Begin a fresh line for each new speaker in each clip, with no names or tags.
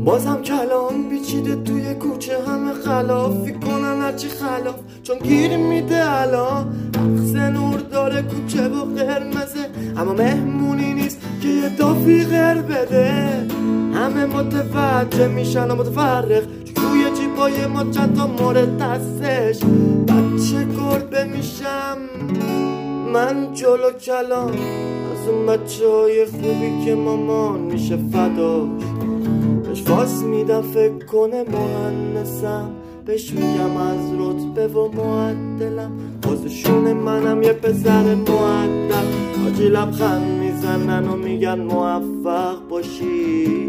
بازم کلام پیچیده توی کوچه، همه خلافی کنن هرچی خلاف، چون گیر میده الان عکس نور داره کوچه و قرمزه، اما مهمونی نیست که یه دافی غیر بده. همه متوجه میشن و متفرق، توی جیبای ما چند تا مورد دستش. بچه گربه میشم من جلو کلام، از اون بچه های خوبی که مامان میشه فداش. بهش فاس میدم فکر کنه مهندسم، بهش میگم از رتبه و معدلم، بازشون منم یه پسر معدل. حاجی لبخند میزنن و میگن موفق باشی.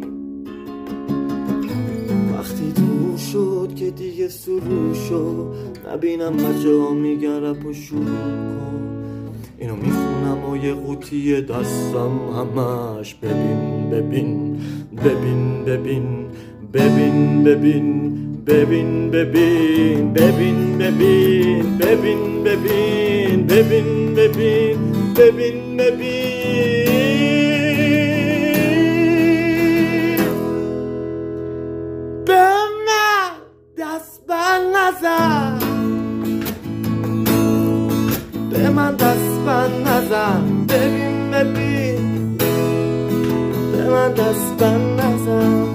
وقتی دور شد که دیگه سرور شد، نبینم بچه ها میگن رپ و شروع کن. اینو میخونم و یه قوطی دستم همش ببین ببین ببین ببین ببین ببین ببین ببین ببین ببین ببین ببین ببین ببین ببین ببین. به من دست بر نزن، به من دست بر نزن، ببین ببین، به من دست بر نزن.